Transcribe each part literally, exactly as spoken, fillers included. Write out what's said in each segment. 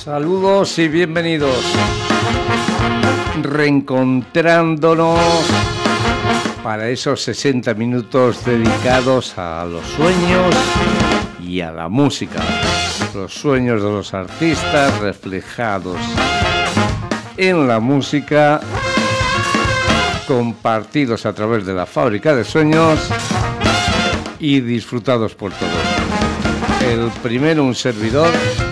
Saludos y bienvenidos. Reencontrándonos para esos sesenta minutos dedicados a los sueños y a la música. Los sueños de los artistas reflejados en la música, compartidos a través de la Fábrica de Sueños y disfrutados por todos. El primero, un servidor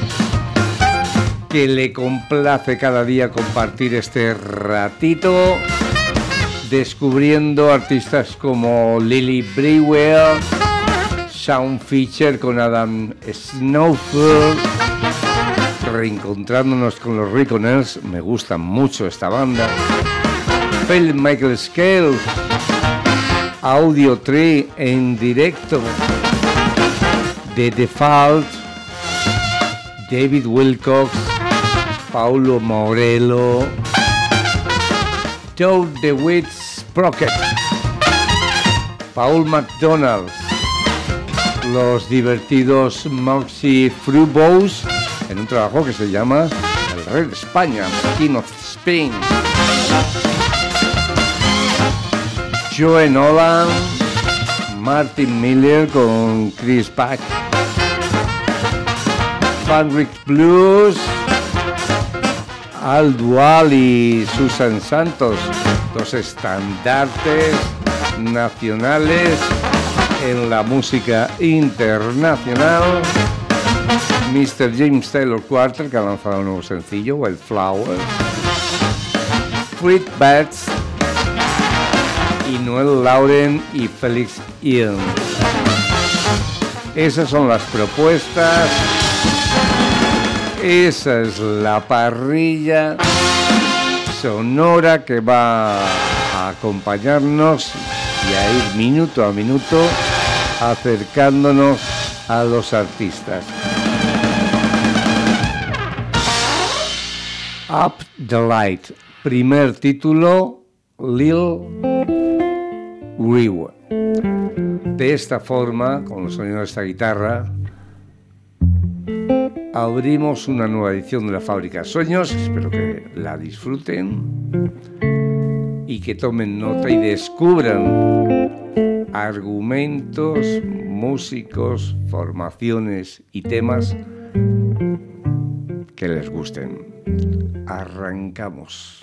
que le complace cada día compartir este ratito descubriendo artistas como Lily Breuer, Shaun Fisher con Adam Snowfield, reencontrándonos con los Reckoners, me gusta mucho esta banda, Phil Michael Scale, Audio Tree en directo, The Default, David Wilcox, Paulo Morello, Toad the Wit Sprocket, Paul McDonald, los divertidos Moxie Frubows, en un trabajo que se llama El Rey de España, King of Spain, Joe Nolan, Martin Miller con Chris Pack, Fenric Blues, Al Dual y Susan Santos, dos estandartes nacionales en la música internacional. mister James Taylor cuarto, que ha lanzado un nuevo sencillo, Wildflower, Fleet Bats y Noel Lauren y Felix Ian. Esas son las propuestas. Esa es la parrilla sonora que va a acompañarnos y a ir minuto a minuto acercándonos a los artistas. Up the Light, primer título, Lil Brewer. De esta forma, con los sonidos de esta guitarra, abrimos una nueva edición de la Fábrica de Sueños. Espero que la disfruten y que tomen nota y descubran argumentos, músicos, formaciones y temas que les gusten. Arrancamos.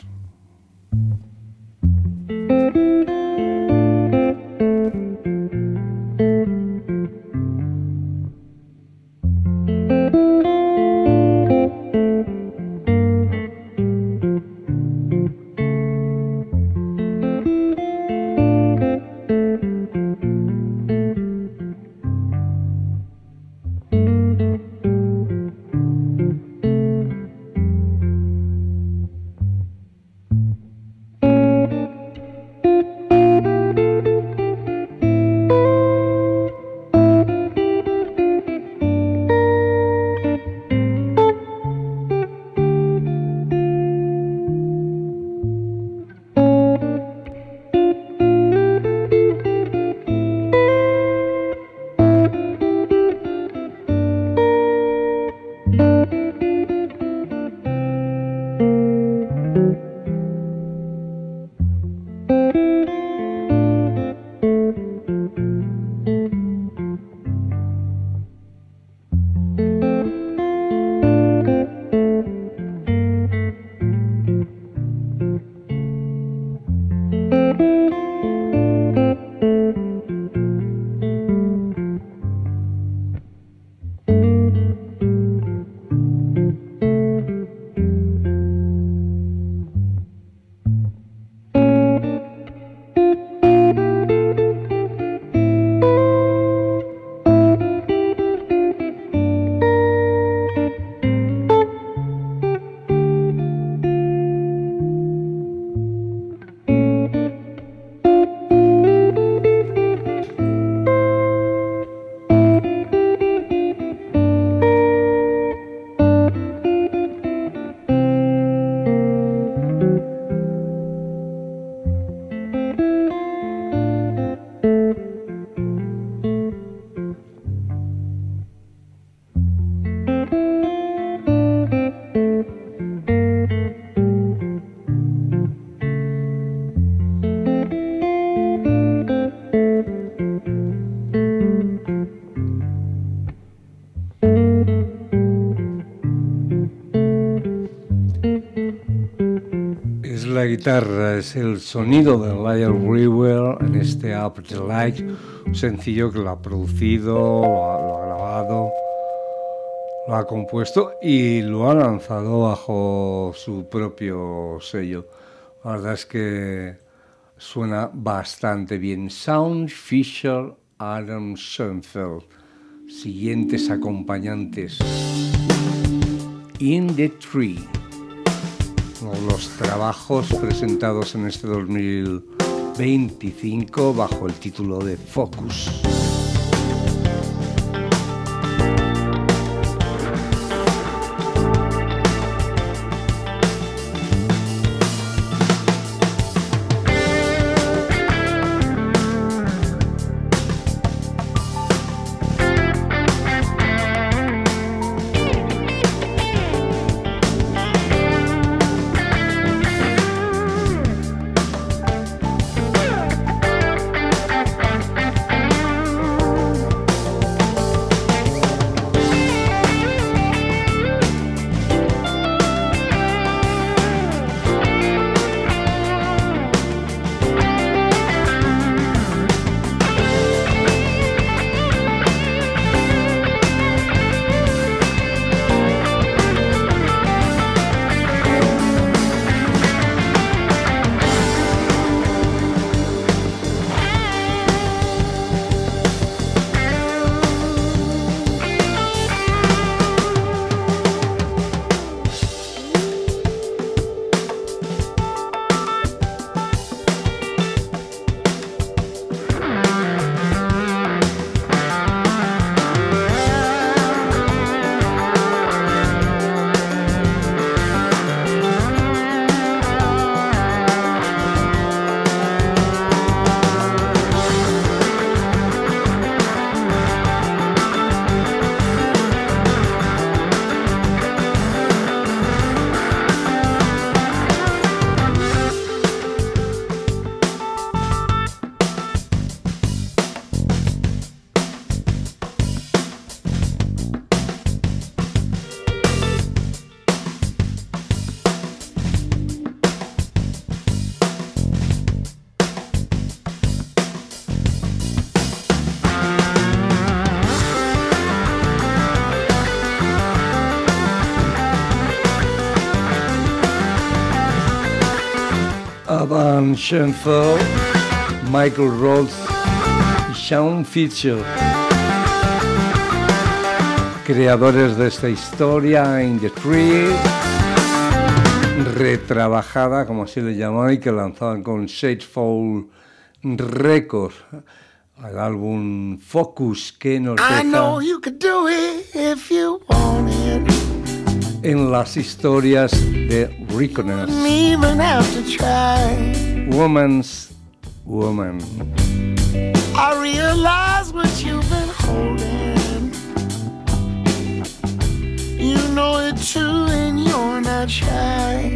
la guitarra, es el sonido de Lyle Brewer en este Up the Light, un sencillo que lo ha producido, lo ha, lo ha grabado, lo ha compuesto y lo ha lanzado bajo su propio sello. La verdad es que suena bastante bien. Sound Fisher Adam Schoenfeld. Siguientes acompañantes. In the Tree. Uno de los trabajos presentados en este dos mil veinticinco bajo el título de Focus. Adam Schoenfeld, Michael Rhodes y Shaun Fisher, creadores de esta historia, In the Tree, retrabajada, como así le llamaban, y que lanzaban con Shadefall Records, el álbum Focus, que nos deja en las historias de Reckoners. Woman's Woman. I realize what you've been holding. You know it too, and you're not shy.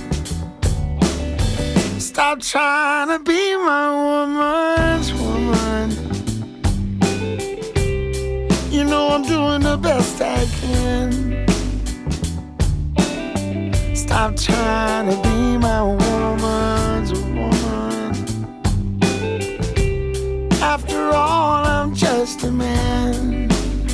Stop trying to be my woman's woman. You know I'm doing the best I can. Stop trying to be my woman's woman. After all, I'm just a man.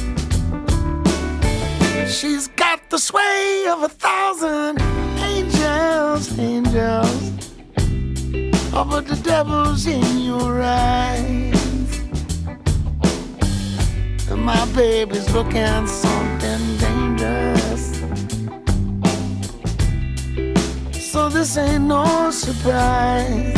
She's got the sway of a thousand angels, angels. Oh, but the devil's in your eyes. And my baby's looking something dangerous. So this ain't no surprise.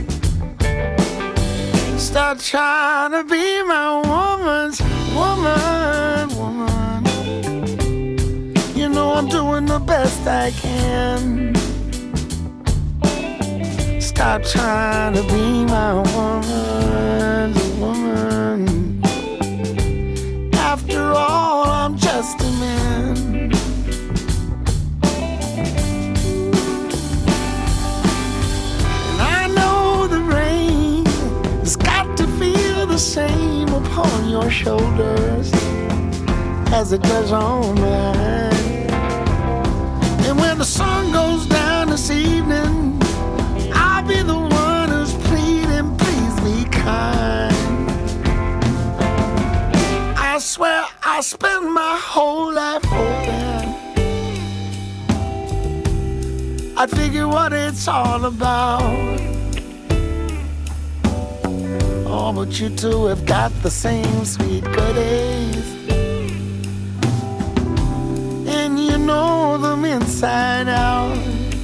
Stop trying to be my woman's woman, woman. You know I'm doing the best I can. Stop trying to be my woman's woman. After all, I'm just a man. And I know the rain has got to feel the same upon your shoulders as it does on mine. And when the sun goes down this evening, whole life hoping I'd figure what it's all about. Oh, but you two have got the same sweet goodies, and you know them inside out.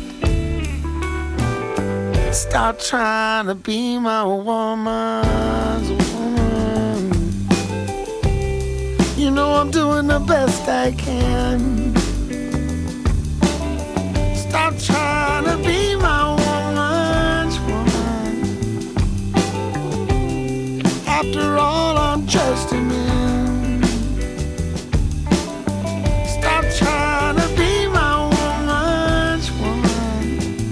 Stop trying to be my woman's woman. You know I'm doing the best I can. Stop trying to be my woman's woman. After all, I'm just a man. Stop trying to be my woman's woman.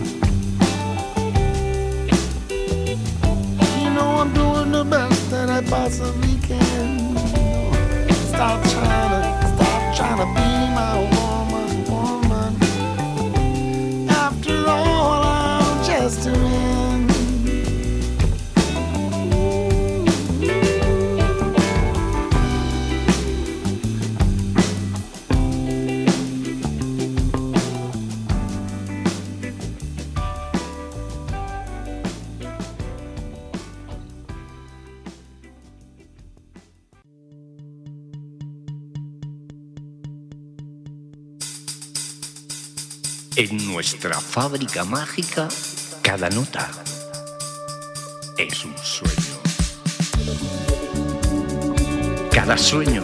You know I'm doing the best that I possibly can. Stop trying to, stop trying to be my woman, woman. After all, I'm just a man. En nuestra fábrica mágica, cada nota es un sueño. Cada sueño,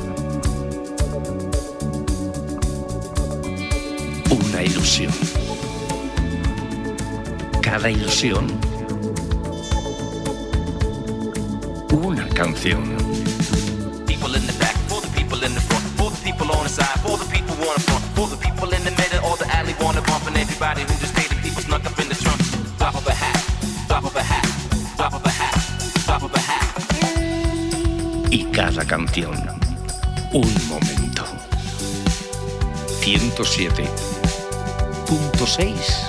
una ilusión. Cada ilusión, una canción. People in the back, for the people in the front, for the people on the side, for the people on the front, for the people in the middle or the alley wanna bump, and everybody who just paid the people snuck up in the trunk. Drop of a hat, drop of a hat, drop of a hat, drop of a hat. Y cada canción, un momento. ciento siete punto seis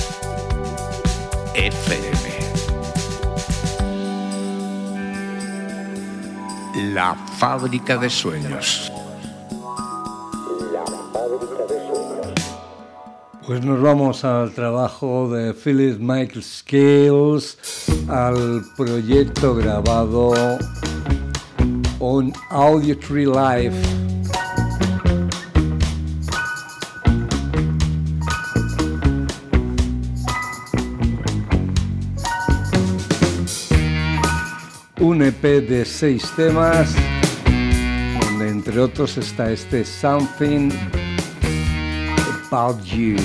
F M. La fábrica de sueños. Pues nos vamos al trabajo de Philip Michael Scales, al proyecto grabado on Audio Tree Live. Un E P de seis temas, donde entre otros está este Something About You.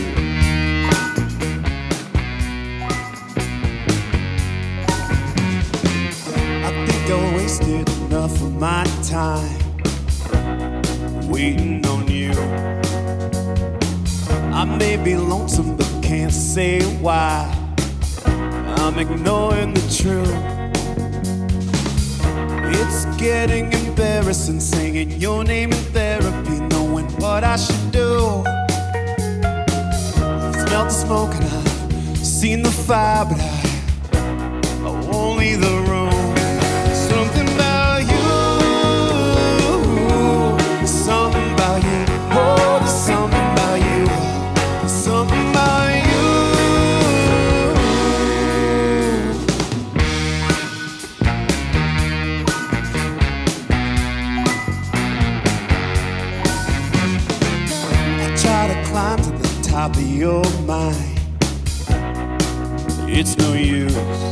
I think I wasted enough of my time waiting on you. I may be lonesome but can't say why. I'm ignoring the truth. It's getting embarrassing saying your name in therapy, knowing what I should do. I've smelled the smoke and I've seen the fire, but I, I won't leave the room. Something about you, something about you, oh, there's something about you, something about you. Climb to the top of your mind, it's no use.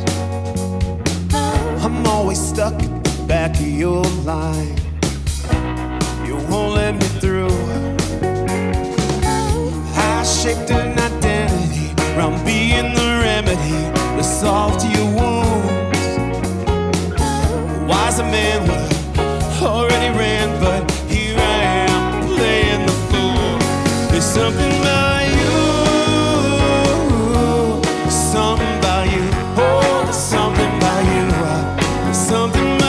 I'm always stuck at the back of your line. You won't let me through. I shaped an identity around being the remedy, the solve to your wounds. Wise a man would have already ran, but here I am playing the fool. There's something about you, something about you, oh, there's something about you, there's something about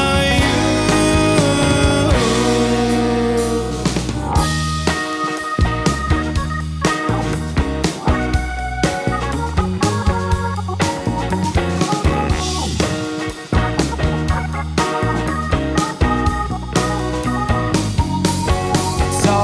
It's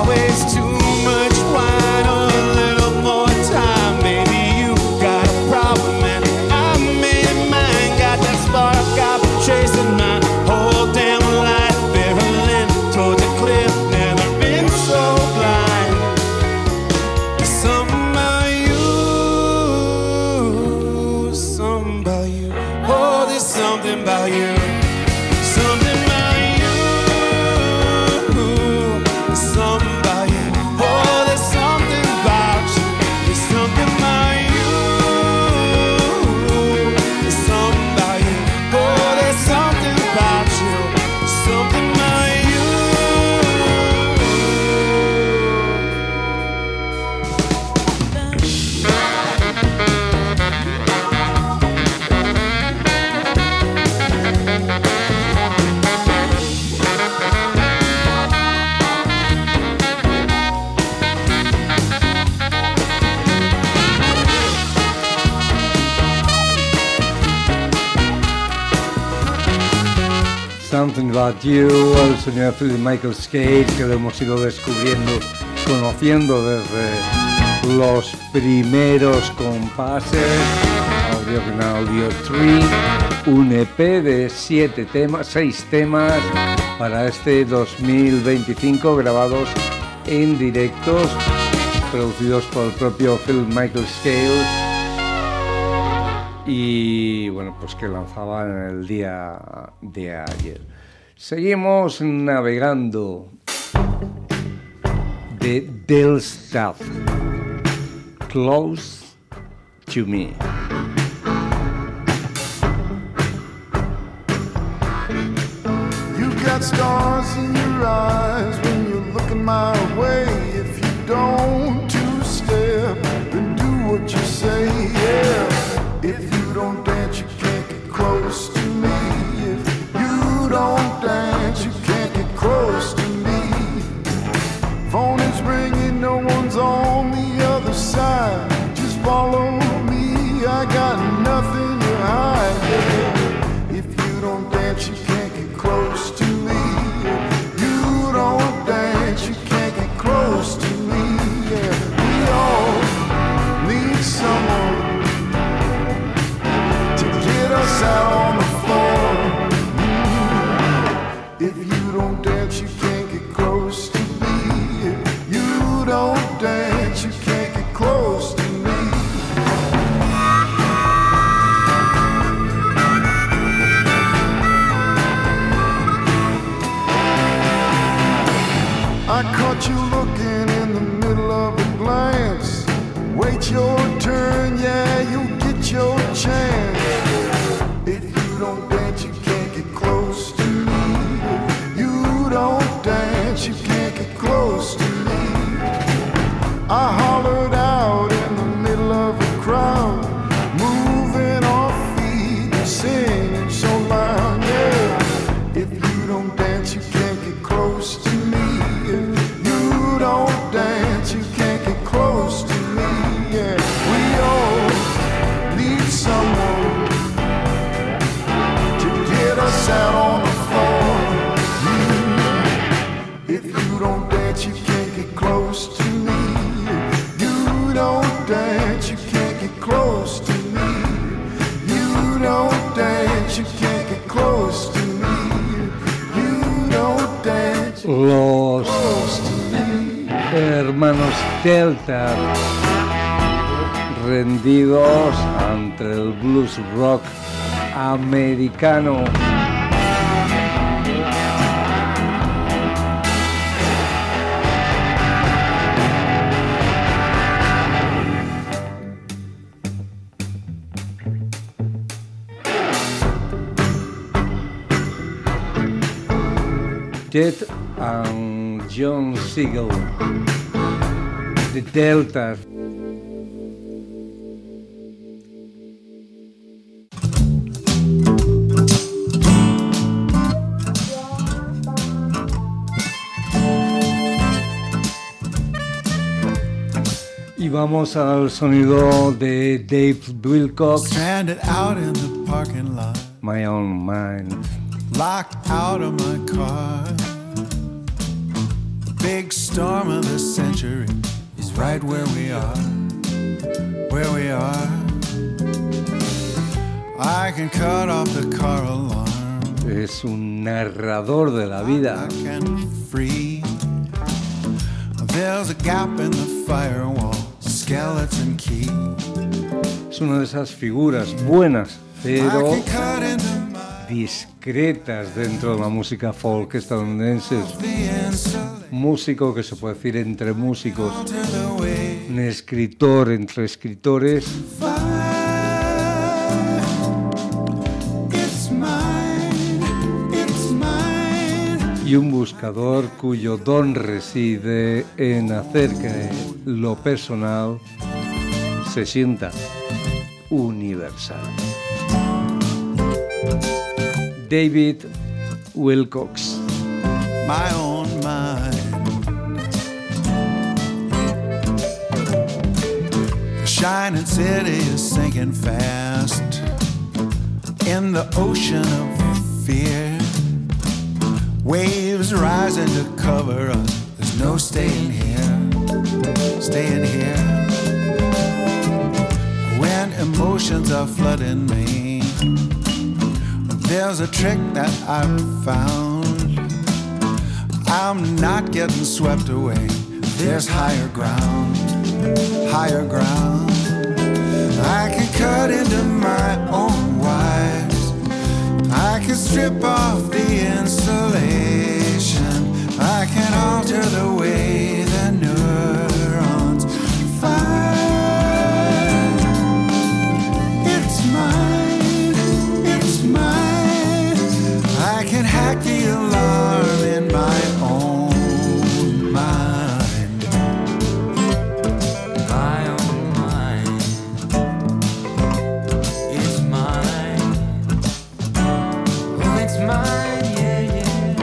About You, el sonido de Philip Michael Scale, que lo hemos ido descubriendo, conociendo desde los primeros compases, Audio Audio tres, un E P de siete temas, seis temas para este dos mil veinticinco, grabados en directos, producidos por el propio Philip Michael Scale. Y bueno, pues que lanzaban en el día de ayer. Seguimos navegando de Del Stuff, Close to Me. You got stars in your eyes when you're looking my way. If you don't two-step, then do what you say, yeah. If you don't dance, you can't get close to me. If you don't dance, you can't get close to me. Phone is ringing, no one's on the other side. Just follow me, I got nothing to hide. Yeah. If you don't dance, you can't get close to me. If you don't dance, you can't get close to me. Yeah. We all need someone us out on the floor. Mm-hmm. If you don't dance, you can't get close to me. If you don't dance, you can't get close to me. I caught you looking in the middle of a glance. Wait your turn, yeah, you'll get your chance. If you don't dance, you can't get close to me. If you don't dance, you can't get close to me. I hollered out in the middle of a crowd, moving our feet and singing so loud, yeah. If you don't dance, you can't get close to me. If you don't dance, you can't get close to me, yeah. We all need someone us out on the floor. Mm-hmm. If you don't dance, you can't get close to me. If you don't dance, you can't get close to me. You don't dance, you can't get close to me. You don't dance. Los hermanos Delta, rendidos ante el blues rock americano. Ted and John Siegel, the Delta. Y vamos al sonido de Dave Wilcox, Stranded out in the parking lot, My Own Mind. locked out of my car. The big storm of the century is right where we are, where we are. I can cut off the car alarm. Es un narrador de la vida. I can free. There's a gap in the firewall, skeleton key. Es una de esas figuras buenas, I pero can cut into my discretas dentro de la música folk estadounidense. the insulation Músico que se puede decir entre músicos, to the way. un escritor entre escritores, It's mine, it's mine. y un buscador cuyo don reside en hacer que lo personal se sienta universal. David Wilcox. My own mind. The shining city is sinking fast in the ocean of fear. Waves rising to cover us. There's no staying here, staying here. When emotions are flooding me, there's a trick that I've found. I'm not getting swept away. There's higher ground, higher ground. I can cut into my own wires. I can strip off the insulation. I can alter the way the neurons fire. It's mine, it's mine. I can hack the alarm in my own mind. My own mind. It's mine. Oh, it's mine, yeah, yeah.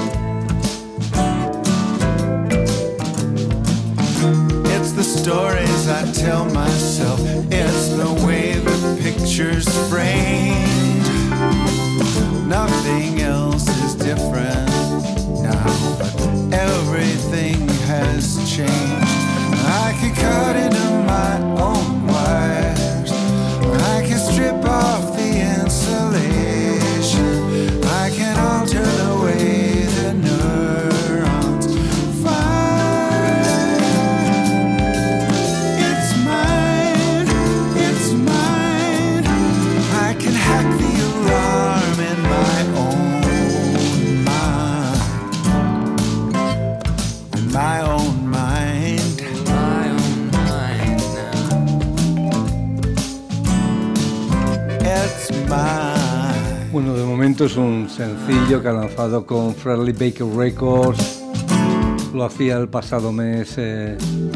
It's the stories I tell myself. It's the way the picture's framed. Nothing else is different now, but everything has changed. I can cut into my own wires. I can strip off the insulation. I can alter the way the neurons fire. It's mine, it's mine. I can hack the alarm in my own mind. In my own mind. My own mind now. It's mine. Bueno, de momento es un sencillo que ha lanzado con Fairly Baker Records. Lo hacía el pasado mes eh,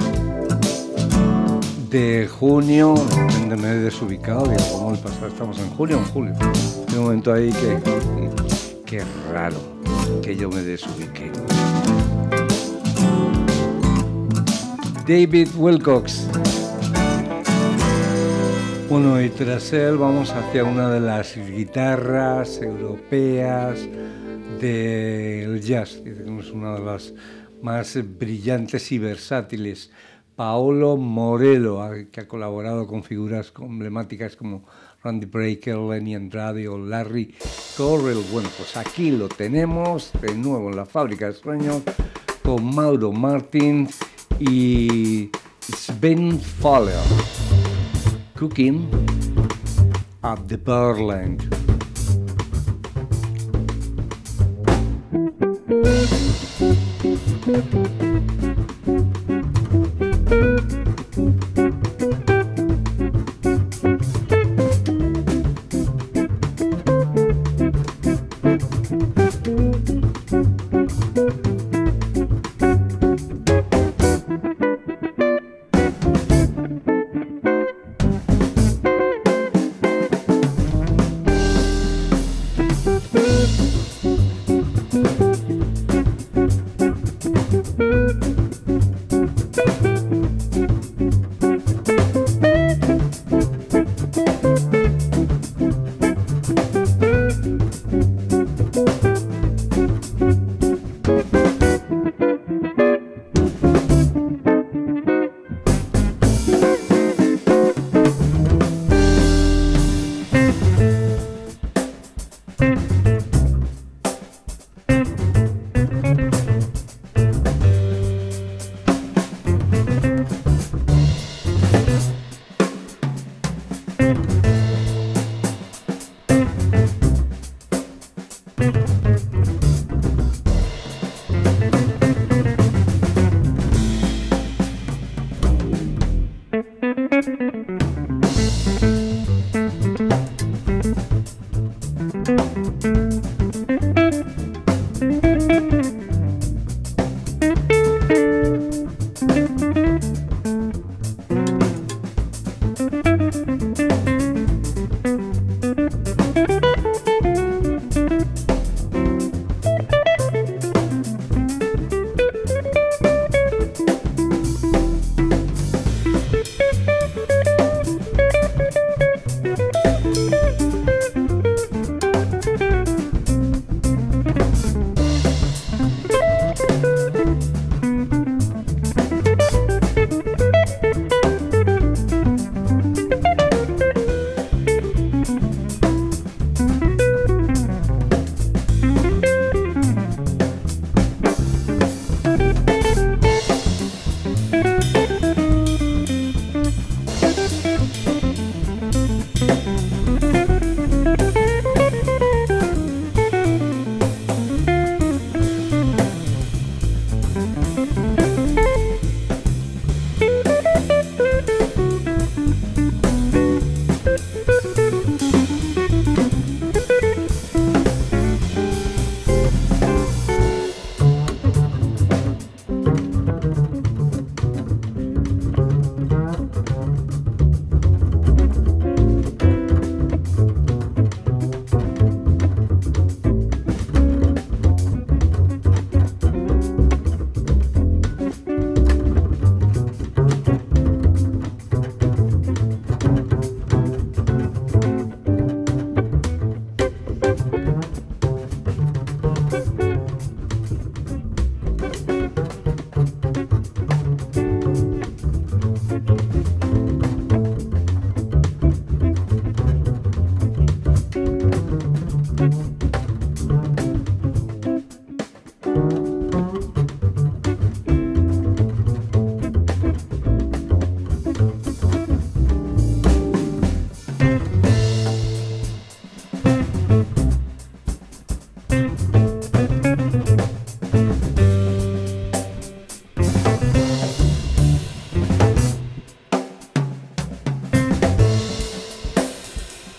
de junio. Depende, me he desubicado. Digo, ¿cómo el pasado? Estamos en julio o en julio. De momento ahí que... Qué raro que yo me desubiqué. David Wilcox. Bueno, y tras él vamos hacia una de las guitarras europeas del jazz. Es una de las más brillantes y versátiles. Paolo Morello, que ha colaborado con figuras emblemáticas como Randy Brecker, Lenny Andrade o Larry Coryell. Bueno, pues aquí lo tenemos de nuevo en la Fábrica de Sueños con Mauro Martin y Sven Faller, Cooking at the Birdland. Thank you.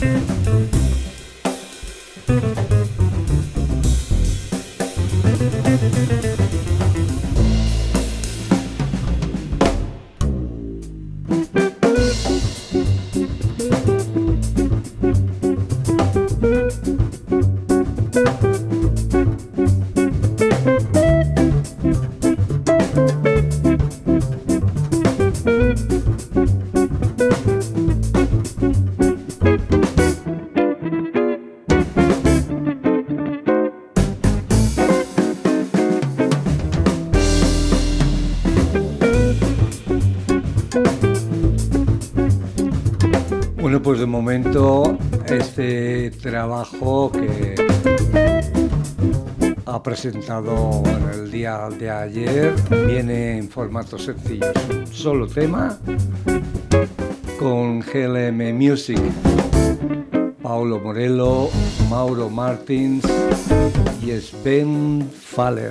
Bueno, pues de momento este trabajo que ha presentado en el día de ayer viene en formato sencillo, es un solo tema con G L M Music, Paulo Morello, Mauro Martins y Sven Faller.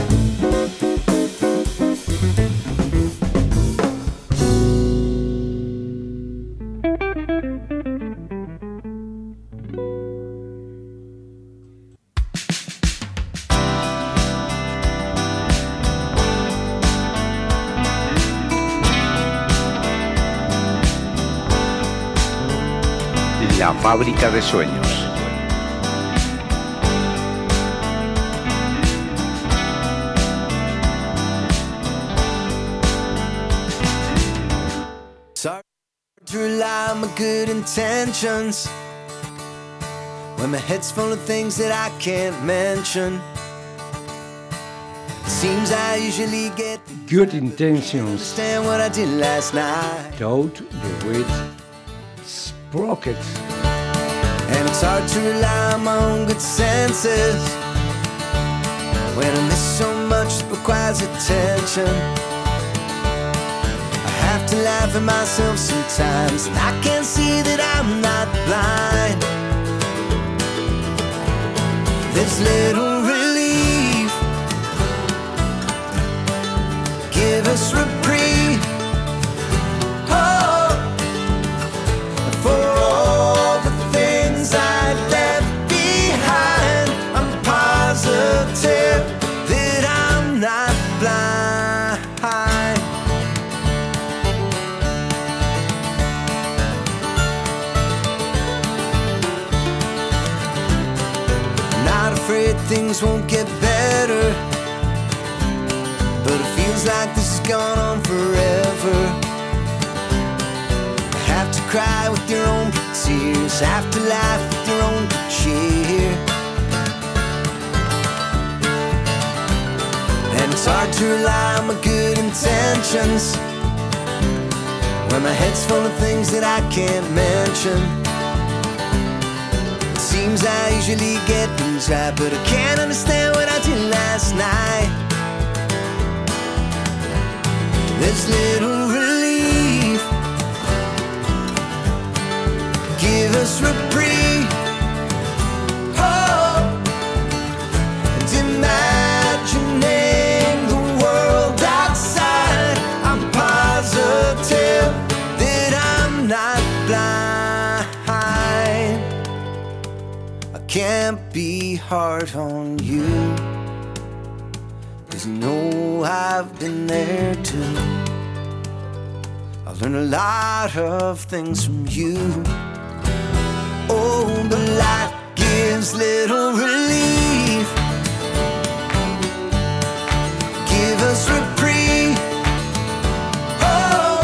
La fábrica de sueños. Sorry to rely on my good intentions when my head's full of things that I can't mention. Seems I usually get Good intentions. understand what I did last night. Doubt the wit sprocket. And it's hard to rely on my own good senses when I miss so much that requires attention. I have to laugh at myself sometimes, and I can't see that I'm not blind. There's little relief. Give us reprieve. Oh, for all the things I left behind, I'm positive that I'm not blind. Not afraid things won't get better, but it feels like this has gone on forever. Have to cry with your own tears, have to laugh with your own cheer. And it's hard to rely on my good intentions when my head's full of things that I can't mention. It seems I usually get things right, but I can't understand what I did last night. There's little relief. Give us reprieve. Oh, and imagining the world outside, I'm positive that I'm not blind. I can't be hard on you, 'cause you know I've been there too. I learned a lot of things from you. Oh, but life gives little relief. Give us reprieve. Oh,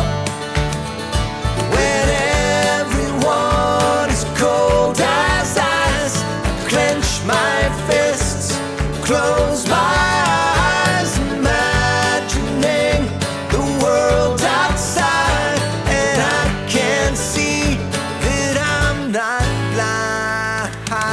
when everyone is cold as ice, I clench my fists, close my eyes, imagining the world outside, and I can't see that I'm not blind.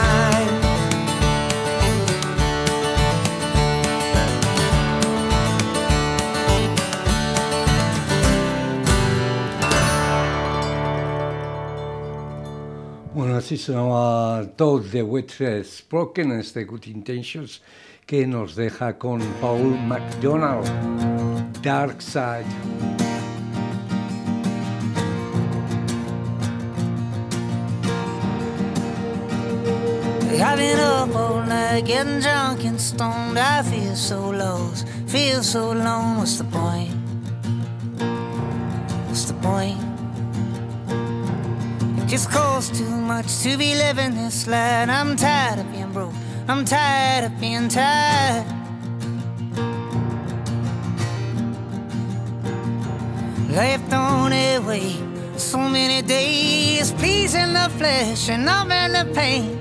Bueno, así sonaba Toad the Witch Spoken, este Good Intentions, que nos deja con Paul McDonald, Dark Side. I've been up all night getting drunk and stoned. I feel so lost, feel so alone. What's the point? What's the point? It just costs too much to be living this life. I'm tired of being broke, I'm tired of being tired. Left on its way so many days, pleasing the flesh and numbing the pain.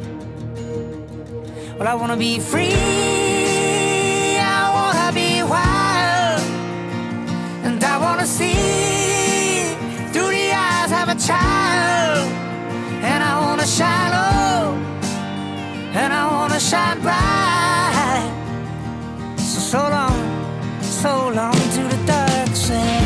Well, I wanna be free, I wanna be wild, and I wanna see through the eyes of a child. And I wanna shine low, and I wanna shine bright. So, so long, so long to the dark side.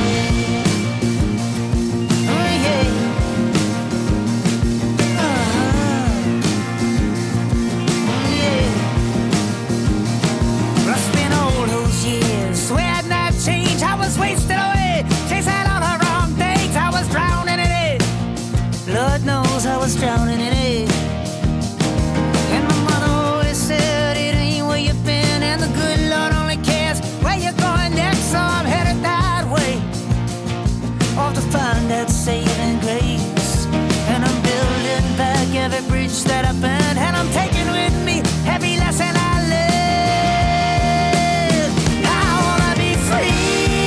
Wasted away, chasing all the wrong things. I was drowning in it. Lord knows I was drowning in it. And my mother always said it ain't where you've been, and the good Lord only cares where you're going next. So I'm headed that way, off to find that saving grace. And I'm building back every bridge that I burned, and I'm taking with me every lesson I learned. I wanna be free,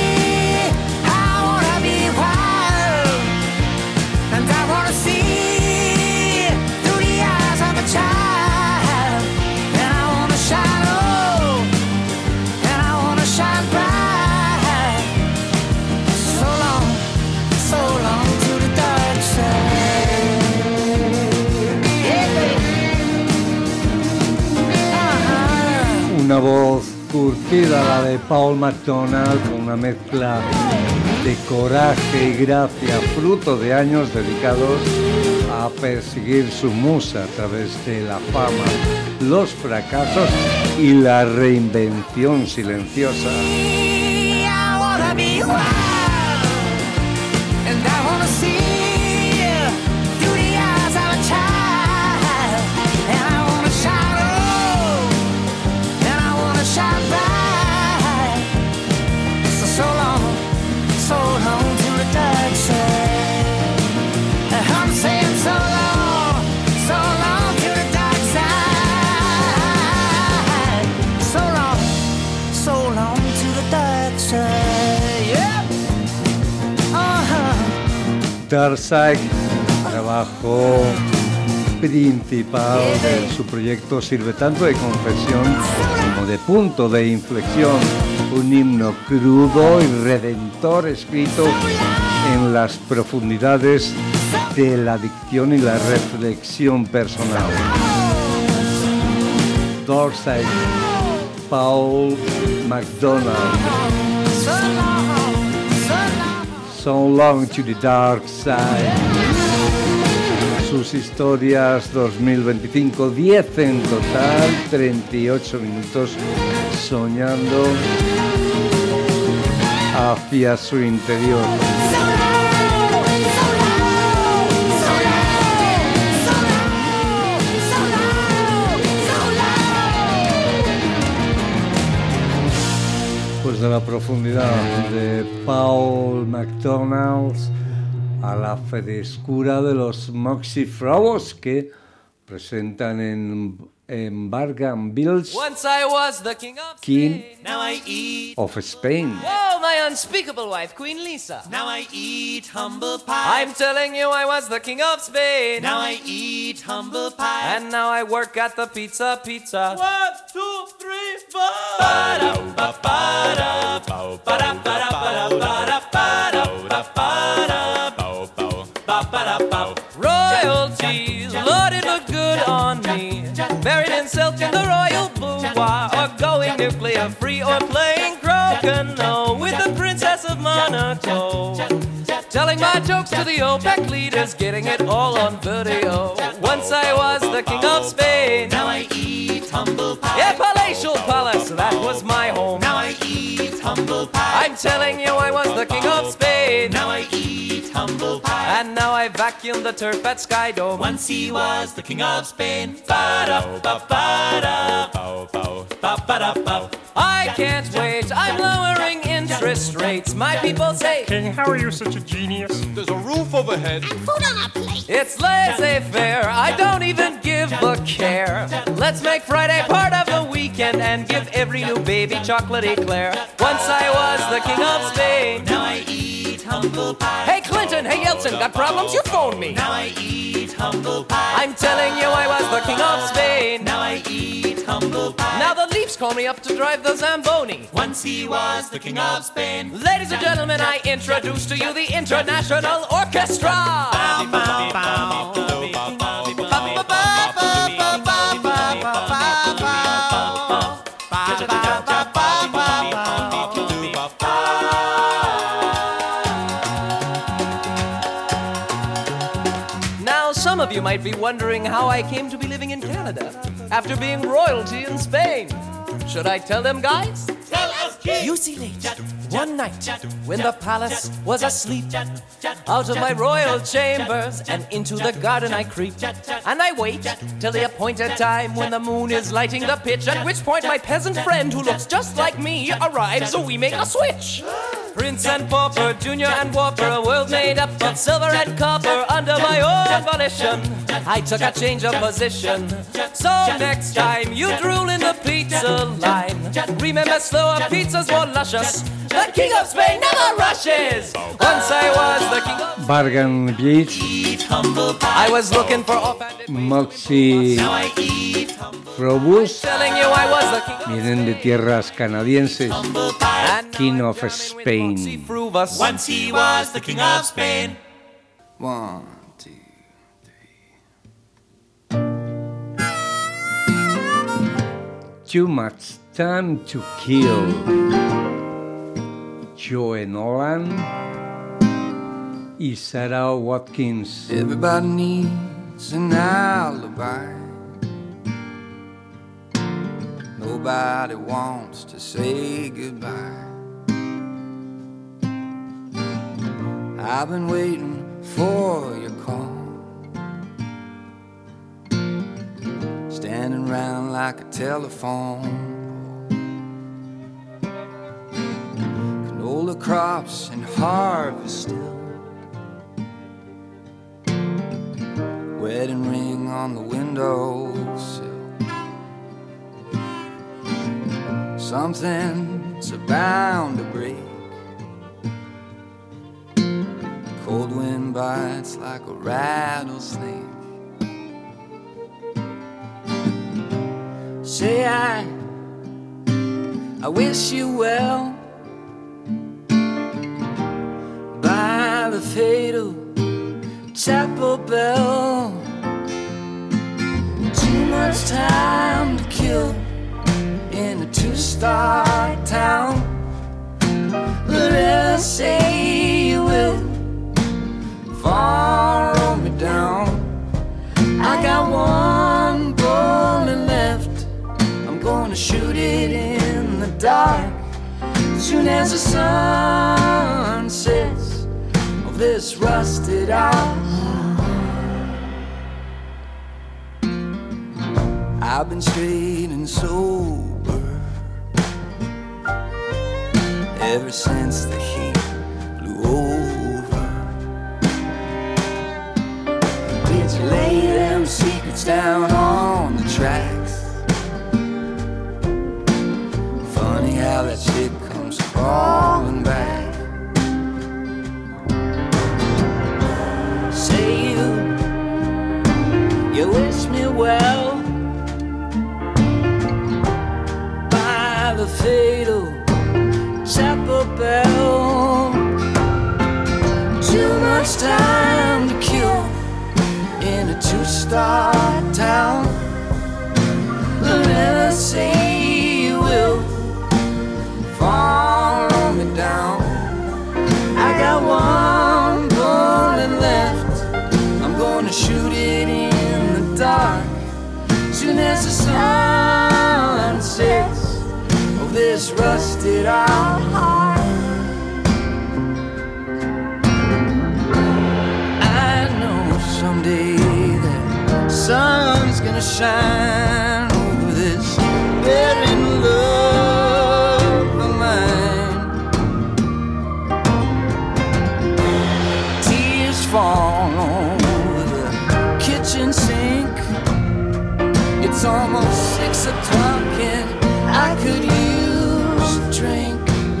una voz curtida, la de Paul McDonald, con una mezcla de coraje y gracia, fruto de años dedicados a perseguir su musa a través de la fama, los fracasos y la reinvención silenciosa. Darkside, trabajo principal de su proyecto, sirve tanto de confesión como de punto de inflexión, un himno crudo y redentor escrito en las profundidades de la dicción y la reflexión personal. Darkside, Paul McDonald. So Long to the Dark Side. Sus historias dos mil veinticinco, diez en total, treinta y ocho minutos soñando hacia su interior. De la profundidad de Paul McDonald a la frescura de los Moxie Flowers que presentan en, en Bargain Bills. Once I was the king of King Spain. Now I eat. of Spain. Oh, my unspeakable wife, Queen Lisa. Now I eat humble pie. I'm telling you, I was the king of Spain. Now I eat humble pie. And now I work at the pizza pizza. One, two, three, four. Ba-da-ba-ba-da, bow, ba-da-ba-da-ba-da, ba-da-ba-da, ba-da-ba-da, bow, bow, ba-ba-da-bow. Royalty, Lord, it looked good on me. Buried in silk in the royal boudoir, or going nuclear free, or playing croquet with the Princess of Monaco. Telling my jokes to the OPEC leaders, getting it all on video. Once I was the king of Spain. Now I eat humble pie. Yeah, palatial palace, that was my home. Now I eat humble pie. I'm telling you, I was the king of Spain. Now I eat humble pie. And now I vacuum the turf at Sky Dome. Once he was the king of Spain. Ba-da-ba-ba-da. I can't wait, I'm lowering interest rates. My people say, King, how are you such a genius? There's a roof overhead. it's laissez-faire, I don't even give a care. Let's make Friday part of the weekend and give every new baby chocolate eclair. Once I was the king of Spain. Now I eat humble pie. Hey Clinton, hey Yeltsin, got problems? You phone me. Now I eat humble pie. I'm telling you I was the king of Spain. Now I eat humble pie. Now the Leafs call me up to drive the Zamboni. Once he was the king of Spain. Ladies and gentlemen, I introduce to you the International Orchestra. Now, some of you might be wondering how I came to be living in Canada after being royalty in Spain. Should I tell them, guys? Tell us, kid. You see, late one night when the palace was asleep, out of my royal chambers and into the garden I creep, and I wait till the appointed time when the moon is lighting the pitch, at which point my peasant friend who looks just like me arrives, so we make a switch. Prince and pauper, junior and whopper, a world made up of silver and copper under my own volition. I took a change of position. So next time you drool in the pizza line, remember slower pizza's more luscious. The king of Spain never rushes. Once I was the king of Bargain Beach, I was looking for offhanded Moxie Frobus, telling you I was the king of vienen de tierras canadienses, And King of Moxie Spain. Frubus. Once he was the king of Spain. One, two. Too much time to kill. Joe Nolan y Sarah Watkins. Everybody needs an alibi. Nobody wants to say goodbye. I've been waiting for your call, standing around like a telephone. Canola crops and harvest still, wedding ring on the windowsill. Something's bound to break. Cold wind bites like a rattlesnake. Say I, I wish you well by the fatal chapel bell. Too much time to kill in a two-star town. But I say you will follow me down. I got one bullet left, I'm gonna shoot it in the dark. Soon as the sun sets of this rusted out. I've been straight and sober ever since the heat blew over. Did you lay them secrets down on the tracks? Funny how that shit comes crawling back. Say you, you wish me well by the fatal chapel bell. Too much time to kill in a two-star town. But never say you will follow me down. I got one bullet left, I'm gonna shoot it in the dark. Soon as the sun sets of this rusted out heart. to shine over this barren love of mine. Tears fall over the kitchen sink. It's almost six o'clock and I could use a drink.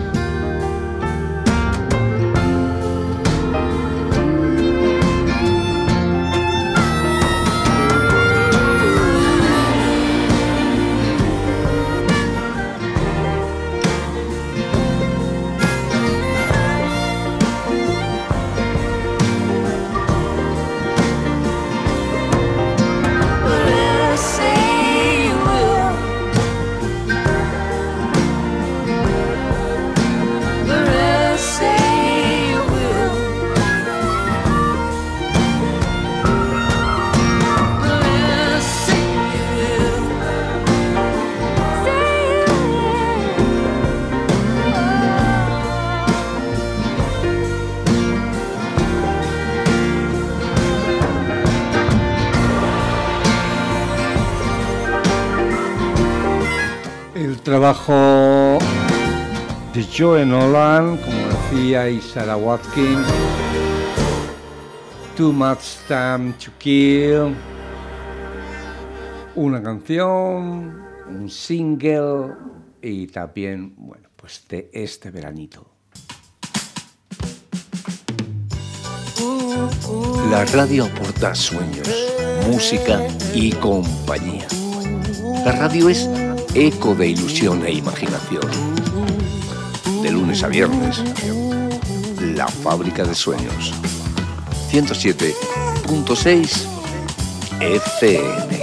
Trabajo de Joe Nolan, como decía, y Sarah Watkins, Too Much Time to Kill, una canción, un single y también, bueno, pues de este veranito. La radio aporta sueños, música y compañía. La radio es eco de ilusión e imaginación. De lunes a viernes, La Fábrica de Sueños. ciento siete punto seis F M.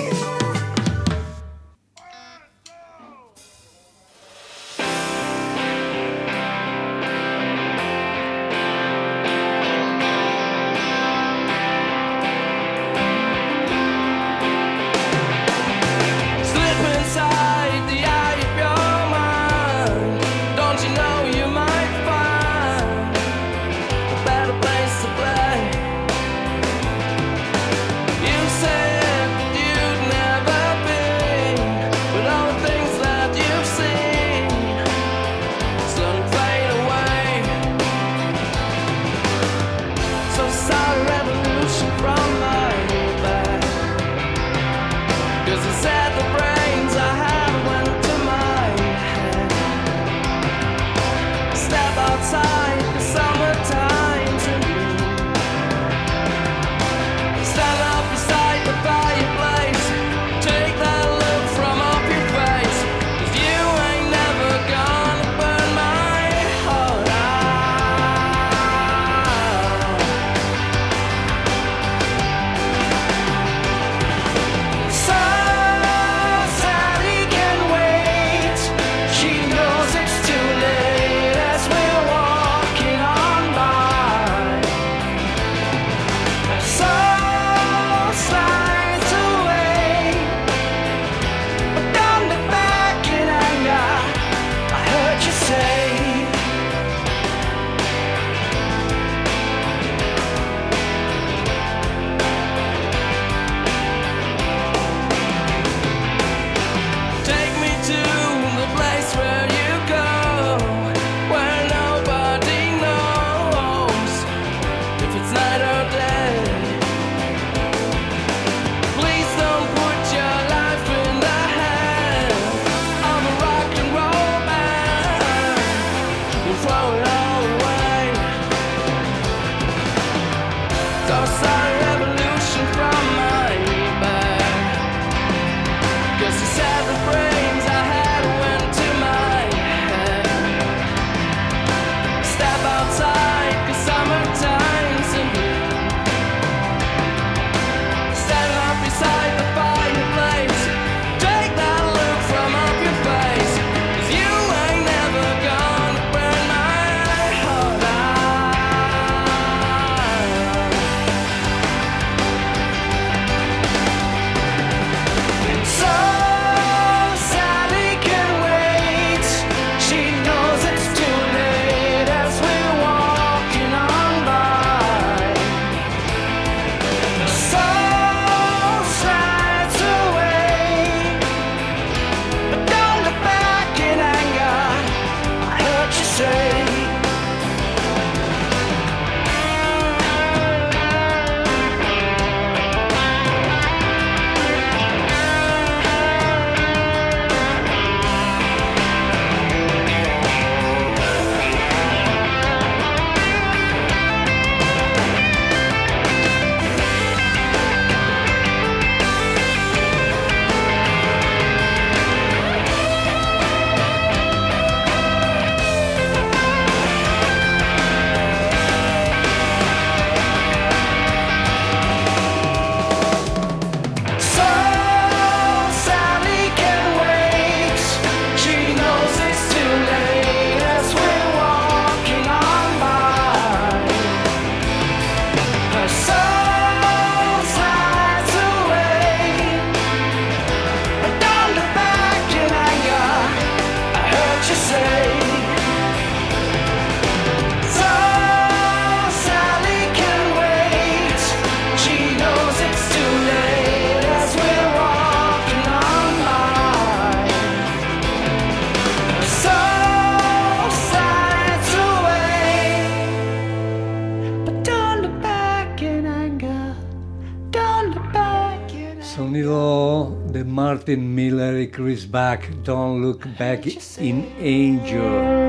sonido de Martin Miller y Chris Back, Don't Look Back in Anger.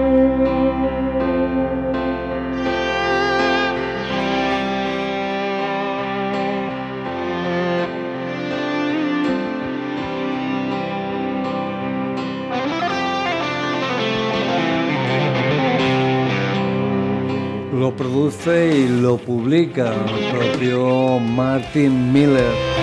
Lo produce y lo publica el propio Martin Miller.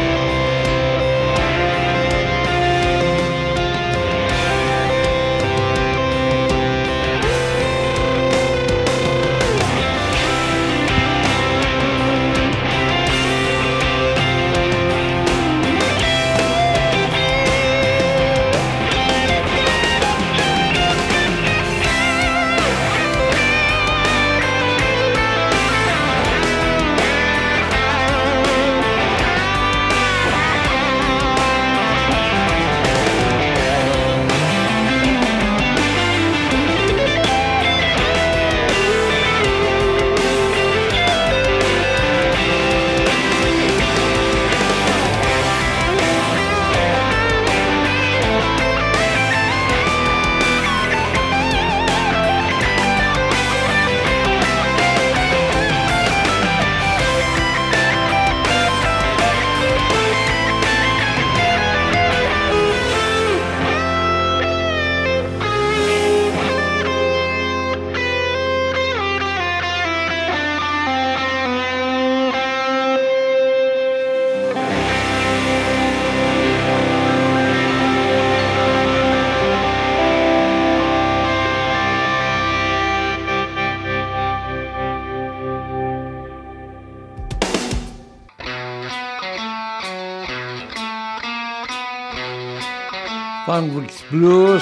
Funwix Blues,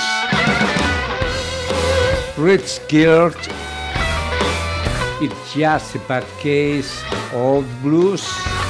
Rich Geert, It's Just a Bad Case, Old Blues.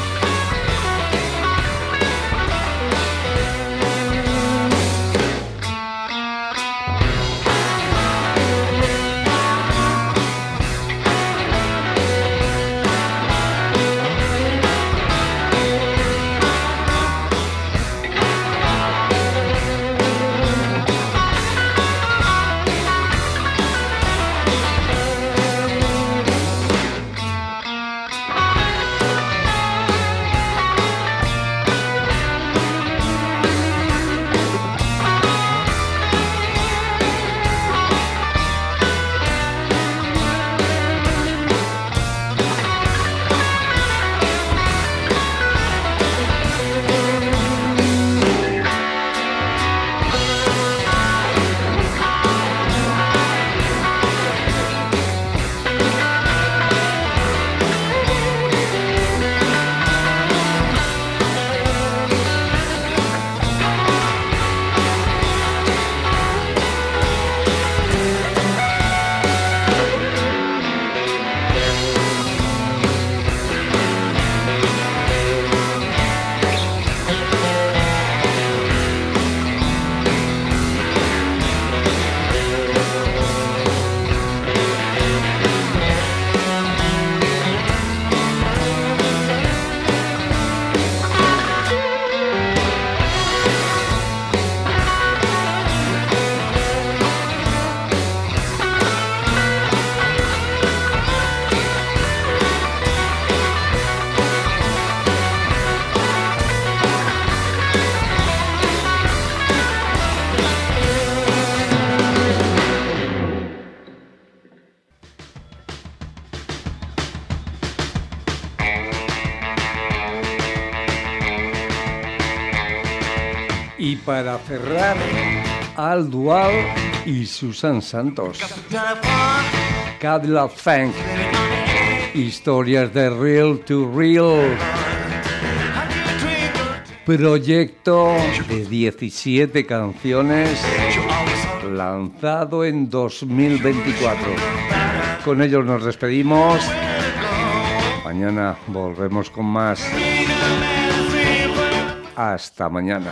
Y para cerrar, Al Dual y Susan Santos. Cadillac Funk. Historias de Real to Real. Proyecto de diecisiete canciones lanzado en dos mil veinticuatro. Con ellos nos despedimos. Mañana volvemos con más. Hasta mañana.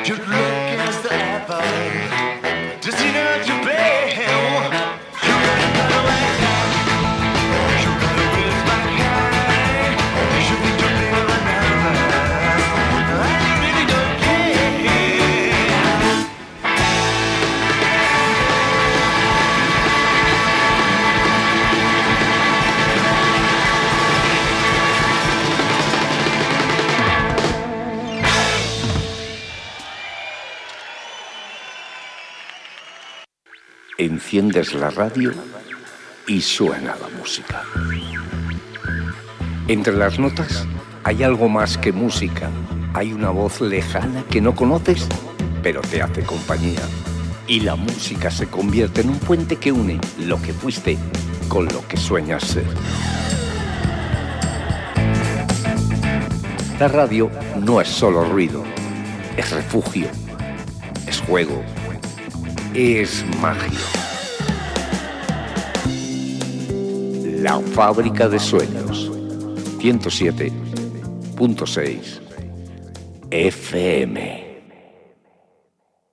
Just look as the apple. Just see that you play. You gotta wake up. You gotta raise my high. You should be jumping on another. I really don't care. Enciendes la radio y suena la música. Entre las notas hay algo más que música. Hay una voz lejana que no conoces, pero te hace compañía. Y la música se convierte en un puente que une lo que fuiste con lo que sueñas ser. La radio no es solo ruido, es refugio, es juego, es magia. La Fábrica de Sueños, ciento siete punto seis F M.